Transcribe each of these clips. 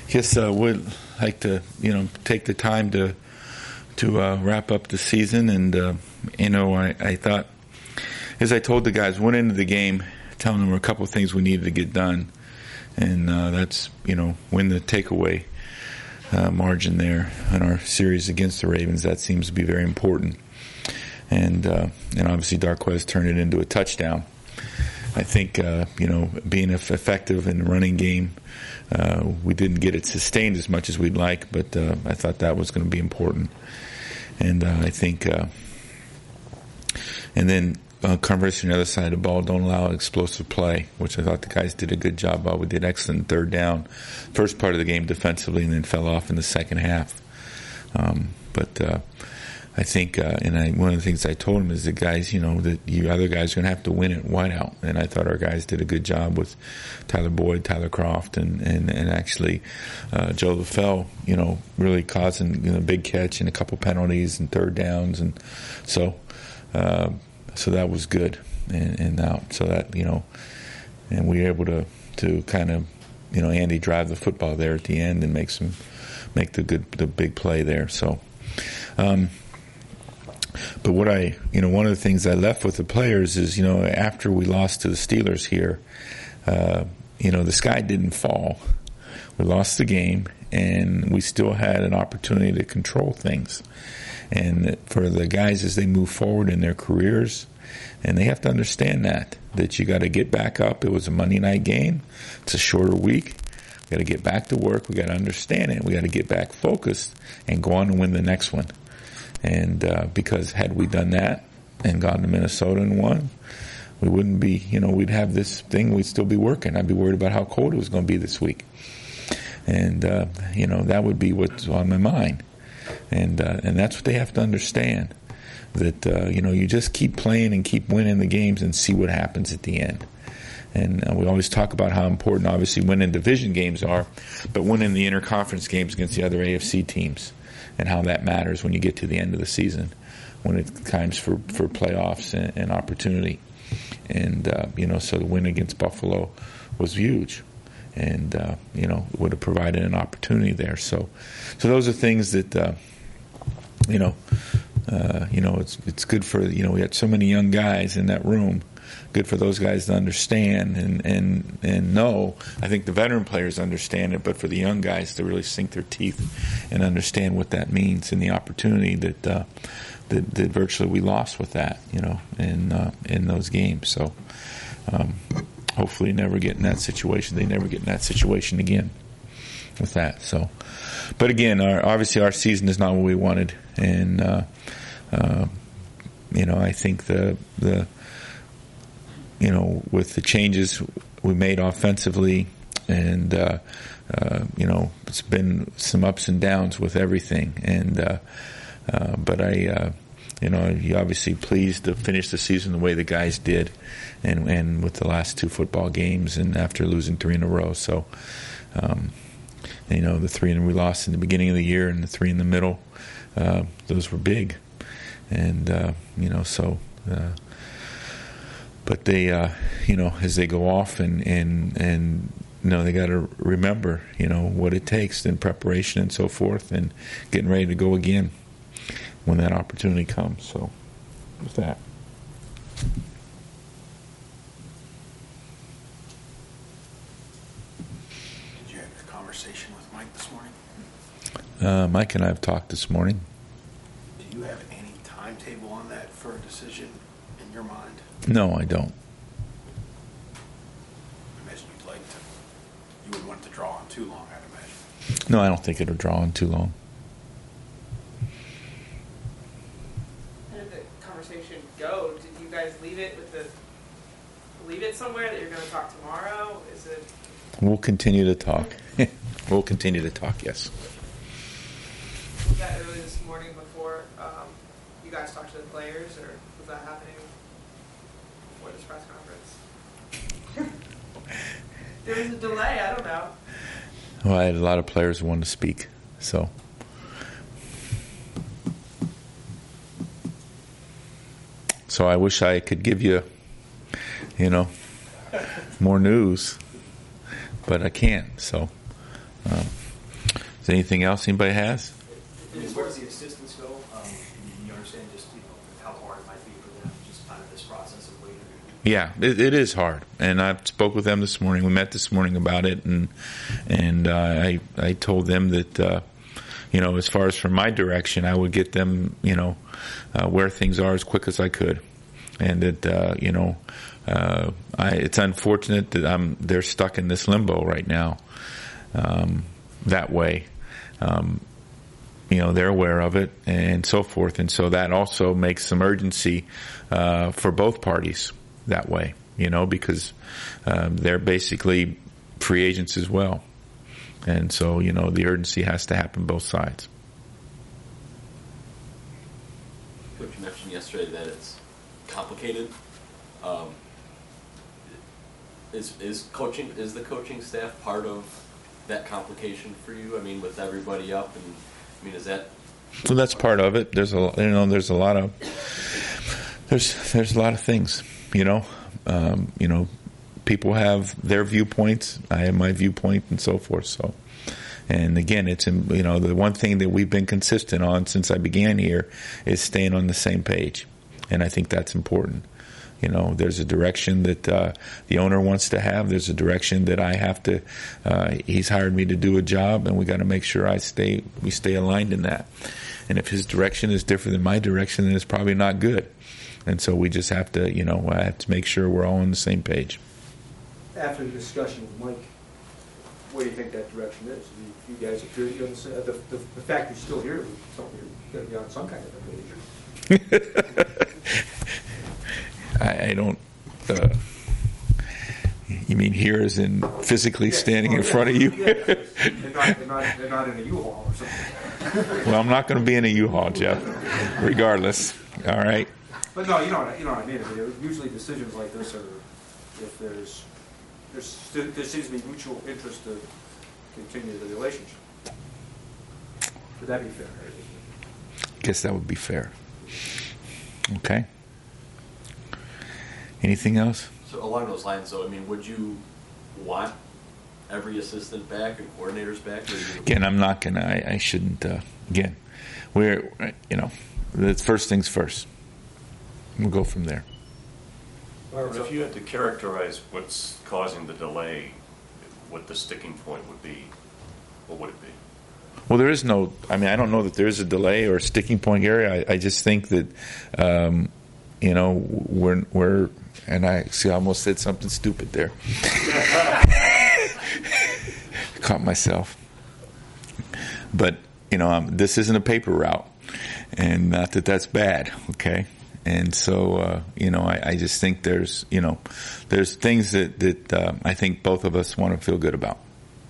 Guess would like to take the time to wrap up the season, and I thought, as I told the guys, went into the game telling them a couple of things we needed to get done, and that's win the takeaway margin there in our series against the Ravens. That seems to be very important, and obviously Darqueze turned it into a touchdown. I think being effective in the running game, we didn't get it sustained as much as we'd like, but I thought that was going to be important. And I think, and then conversely on the other side of the ball, don't allow explosive play, which I thought the guys did a good job of. We did excellent third down, first part of the game defensively, and then fell off in the second half. But I think, one of the things I told him is that guys, that you other guys are going to have to win it wideout. And I thought our guys did a good job with Tyler Boyd, Tyler Croft, and actually Joe LaFell, really causing a big catch and a couple penalties and third downs, and so that was good. And out, so that and we were able to kind of Andy drive the football there at the end and make the big play there. So. But what one of the things I left with the players is, after we lost to the Steelers here, the sky didn't fall. We lost the game, and we still had an opportunity to control things. And for the guys as they move forward in their careers, and they have to understand that you got to get back up. It was a Monday night game. It's a shorter week. We got to get back to work. We got to understand it. We got to get back focused and go on and win the next one. And because had we done that and gone to Minnesota and won, we wouldn't be, we'd have this thing, we'd still be working. I'd be worried about how cold it was going to be this week. And, that would be what's on my mind. And that's what they have to understand, that, you just keep playing and keep winning the games and see what happens at the end. And we always talk about how important, obviously, winning division games are, but winning the interconference games against the other AFC teams, and how that matters when you get to the end of the season, when it's times for playoffs and opportunity. And, so the win against Buffalo was huge, and, would have provided an opportunity there. So those are things that, it's good for, we had so many young guys in that room. Good for those guys to understand and know. I think the veteran players understand it, but for the young guys to really sink their teeth and understand what that means and the opportunity that virtually we lost with that, in those games. So hopefully never get in that situation. They never get in that situation again with that. So, but again, obviously our season is not what we wanted, and I think the with the changes we made offensively, and it's been some ups and downs with everything, and but you're obviously pleased to finish the season the way the guys did, and with the last two football games, and after losing 3 in a row. So the 3 we lost in the beginning of the year and the 3 in the middle, those were big, and but they, as they go off and they got to remember, what it takes in preparation and so forth, and getting ready to go again when that opportunity comes. So, with that. Did you have your conversation with Mike this morning? Mike and I have talked this morning. Do you have any timetable on that for a decision in your mind? No, I don't. I imagine you wouldn't want it to draw on too long, I'd imagine. No, I don't think it'll draw on too long. How did the conversation go? Did you guys leave it somewhere that you're going to talk tomorrow? Is it? We'll continue to talk. We'll continue to talk, yes. Was that early this morning before you guys talked to the players, or was that happening before this press conference? There was a delay, I don't know. Well, I had a lot of players who wanted to speak, so. So I wish I could give you, more news, but I can't. So, there anything else anybody has? And as far as the assistants go, you understand just how hard it might be for them, just kind of this process of waiting. Yeah, it is hard, and I spoke with them this morning. We met this morning about it, and I told them that as far as from my direction, I would get them where things are as quick as I could, and that it's unfortunate that they're stuck in this limbo right now. That way, they're aware of it and so forth, and so that also makes some urgency for both parties that way, because they're basically free agents as well, and so the urgency has to happen both sides. Coach, you mentioned yesterday that it's complicated. Is the coaching staff part of that complication for you? I mean, with everybody up, and is that? Well, that's part of it. There's a lot of things. People have their viewpoints. I have my viewpoint, and so forth. So, and again, it's the one thing that we've been consistent on since I began here is staying on the same page, and I think that's important. There's a direction that the owner wants to have. There's a direction that I have to. He's hired me to do a job, and we got to make sure we stay aligned in that. And if his direction is different than my direction, then it's probably not good. And so we just have to, I have to make sure we're all on the same page. After the discussion with Mike, what do you think that direction is? You guys appear to be on the fact you're still here, you're going to be on some kind of a page. I don't. You mean here as in physically standing in front of you? They're not in a U-Haul or something. Well, I'm not going to be in a U-Haul, Jeff, regardless. All right. But no, you know what I mean. Usually decisions like this are, if there seems to be mutual interest to continue the relationship. Would that be fair? I guess that would be fair. Okay. Anything else? So along those lines, though, would you want every assistant back and coordinators back? Again, I'm not going to. I shouldn't. Again, the first things first. We'll go from there. So if you had to characterize what's causing the delay, what the sticking point would be, what would it be? Well, there is no. I don't know that there is a delay or a sticking point area. I just think that, we're. And I almost said something stupid there. Caught myself. But, this isn't a paper route. And not that that's bad, okay? And so, I just think there's things that I think both of us want to feel good about.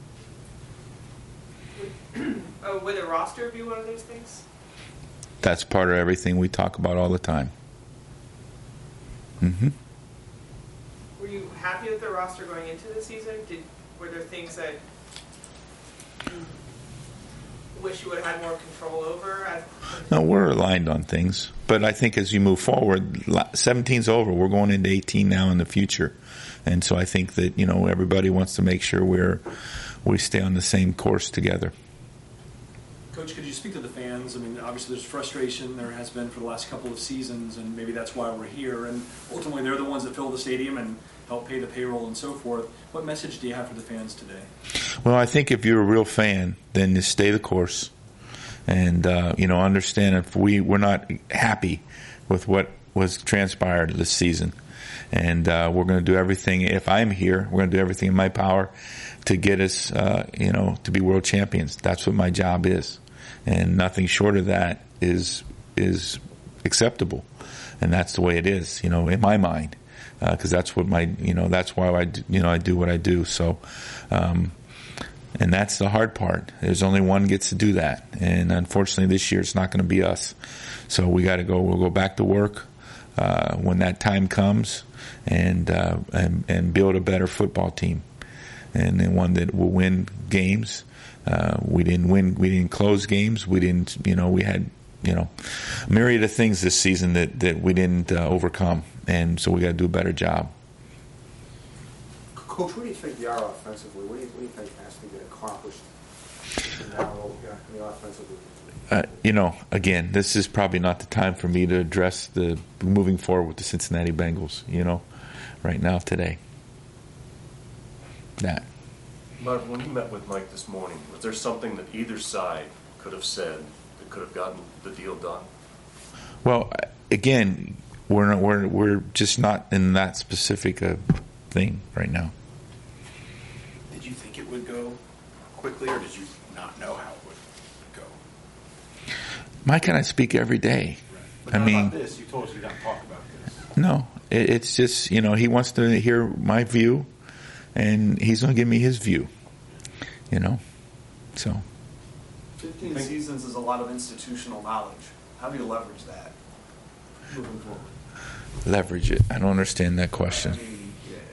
Would a roster be one of those things? That's part of everything we talk about all the time. Mm-hmm. Were you happy with the roster going into the season? Were there things that you wish you would have had more control over? No, we're aligned on things. But I think as you move forward, 17's over. We're going into 18 now in the future. And so I think that, everybody wants to make sure we stay on the same course together. Coach, could you speak to the fans? Obviously there's frustration. There has been for the last couple of seasons, and maybe that's why we're here. And ultimately they're the ones that fill the stadium and help pay the payroll and so forth. What message do you have for the fans today? Well, I think if you're a real fan, then you stay the course. And, understand if we're not happy with what was transpired this season. And we're going to do everything. If I'm here, we're going to do everything in my power to get us, to be world champions. That's what my job is. And nothing short of that is acceptable. And that's the way it is, in my mind. Because that's what that's why I do what I do. So, and that's the hard part. There's only one gets to do that. And unfortunately this year it's not going to be us. So we'll go back to work, when that time comes and build a better football team. And then one that will win games. We didn't close games. We had, a myriad of things this season that we didn't overcome. And so we got to do a better job. Coach, what do you think they are offensively? What do you think has to get accomplished in talent in the offensive. Again, this is probably not the time for me to address the moving forward with the Cincinnati Bengals, right now, today. That. Marvin, when you met with Mike this morning, was there something that either side could have said that could have gotten the deal done? Well, again, we're just not in that specific thing right now. Did you think it would go quickly, or did you not know how it would go? Mike and I speak every day. But not about this. You told us you don't talk about this. No, it's just, he wants to hear my view, and he's going to give me his view, so. 15 seasons is a lot of institutional knowledge. How do you leverage that moving forward? Leverage it. I don't understand that question. I mean,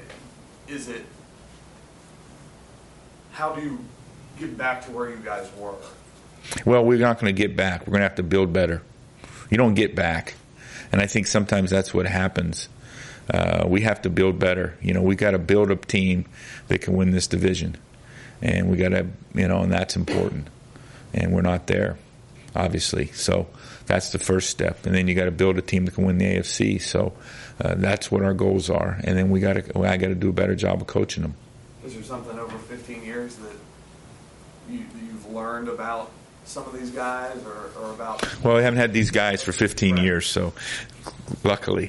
how do you get back to where you guys were? Well, we're not going to get back. We're going to have to build better. You don't get back. And I think sometimes that's what happens. We have to build better. We got to build a team that can win this division. And we got to, and that's important. And we're not there, obviously. So that's the first step. And then you got to build a team that can win the AFC. So that's what our goals are. And then I got to do a better job of coaching them. Is there something over 15 years that you've learned about some of these guys or about? Well, we haven't had these guys for 15 years, so luckily.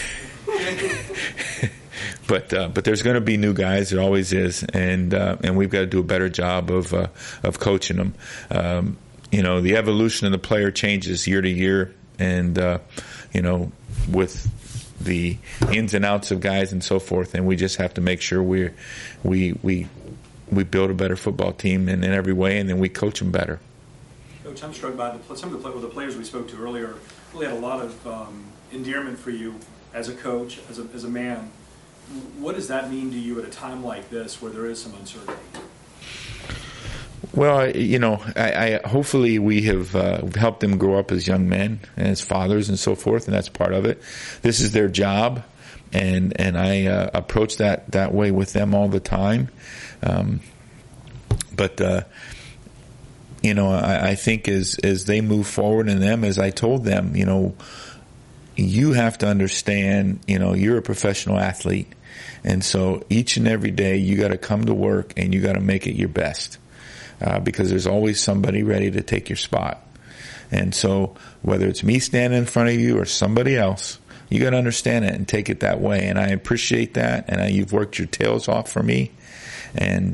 But there's going to be new guys. There always is, and we've got to do a better job of coaching them. The evolution of the player changes year to year, and with the ins and outs of guys and so forth, and we just have to make sure we build a better football team in every way, and then we coach them better. Coach, I'm struck by some of the players we spoke to earlier really had a lot of endearment for you as a coach, as a man. What does that mean to you at a time like this where there is some uncertainty? Well, I hopefully we have helped them grow up as young men and as fathers and so forth, and that's part of it. This is their job, and I approach that way with them all the time. But I think as they move forward in them, as I told them, you have to understand, you're a professional athlete. And so each and every day you got to come to work and you got to make it your best. Because there's always somebody ready to take your spot. And so whether it's me standing in front of you or somebody else, you got to understand it and take it that way. And I appreciate that. And you've worked your tails off for me. And,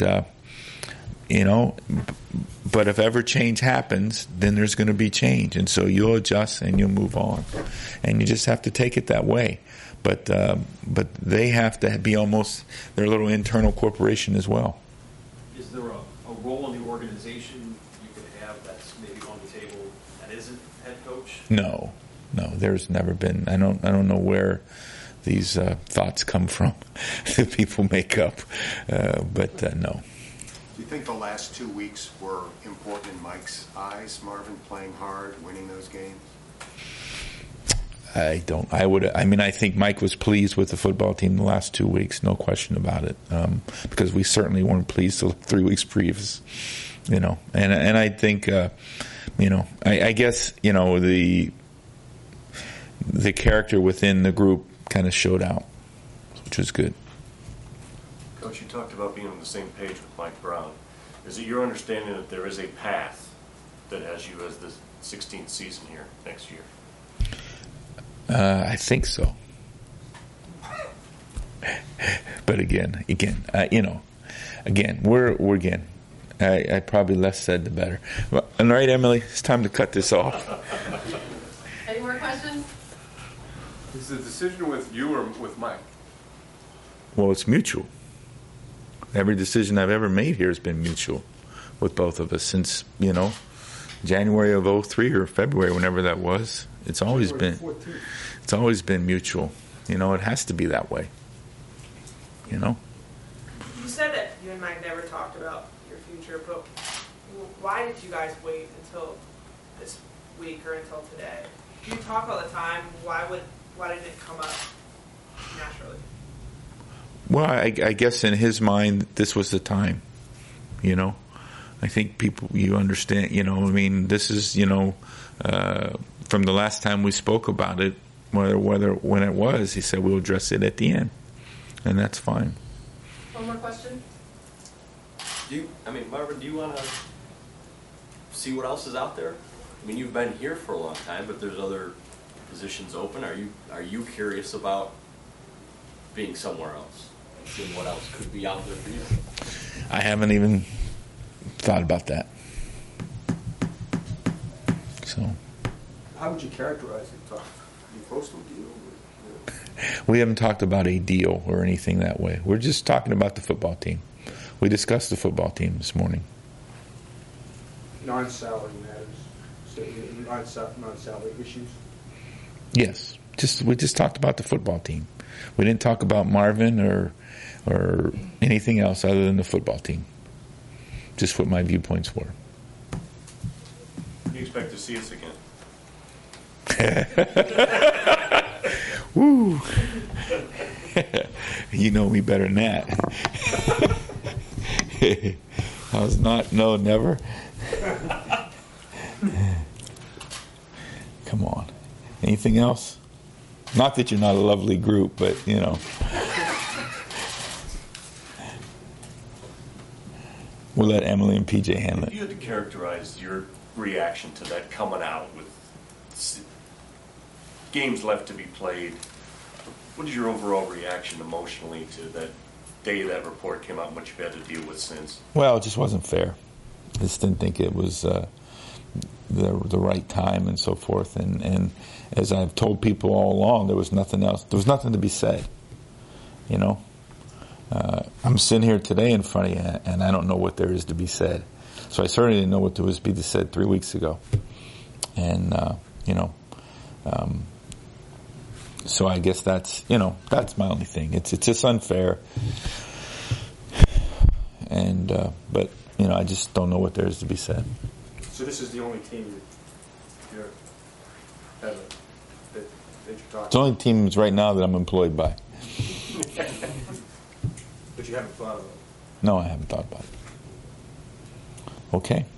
but if ever change happens, then there's going to be change. And so you'll adjust and you'll move on. And you just have to take it that way. But they have to be almost their little internal corporation as well. Is there a role in the organization you could have that's maybe on the table that isn't head coach? No, there's never been. I don't know where these thoughts come from that people make up, but no. Do you think the last 2 weeks were important in Mike's eyes, Marvin, playing hard, winning those games? I don't. I think Mike was pleased with the football team the last 2 weeks, no question about it. Because we certainly weren't pleased the 3 weeks previous, And I think, I guess, the character within the group kind of showed out, which was good. Coach, you talked about being on the same page with Mike Brown. Is it your understanding that there is a path that has you as the 16th season here next year? I think so. But again, I probably less said the better. Well, all right, Emily, it's time to cut this off. Any more questions? Is the decision with you or with Mike? Well, it's mutual. Every decision I've ever made here has been mutual with both of us since, January of 2003 or February, whenever that was. It's always been mutual. It has to be that way. You said that you and Mike never talked about your future, but why did you guys wait until this week or until today? You talk all the time. Why didn't it come up naturally? Well, I guess in his mind, this was the time. I think people, you understand, I mean, this is, from the last time we spoke about it, when it was, he said we'll address it at the end, and that's fine. One more question? Marvin, do you want to see what else is out there? I mean, you've been here for a long time, but there's other positions open. Are you curious about being somewhere else? Seeing what else could be out there for you? I haven't even thought about that. So. How would you characterize it, Tom? Are you close to a deal? We haven't talked about a deal or anything that way. We're just talking about the football team. We discussed the football team this morning. Non-salary matters, so non-salary issues? Yes. We just talked about the football team. We didn't talk about Marvin or anything else other than the football team. Just what my viewpoints were. You expect to see us again? Woo! You know me better than that. I was not, no, never. Come on. Anything else? Not that you're not a lovely group, but, we'll let Emily and PJ handle If it. you had to characterize your reaction to that coming out with games left to be played, what is your overall reaction emotionally to that day that report came out and what you've had to deal with since? Well, it just wasn't fair. I just didn't think it was the right time and so forth. And as I've told people all along, there was nothing else. There was nothing to be said. I'm sitting here today in front of you, and I don't know what there is to be said. So I certainly didn't know what there was to be said 3 weeks ago. And so I guess that's my only thing. It's just unfair. And but I just don't know what there is to be said. So this is the only team that you're talking It's the only team right now that I'm employed by. but you haven't thought of it. No, I haven't thought about it. Okay.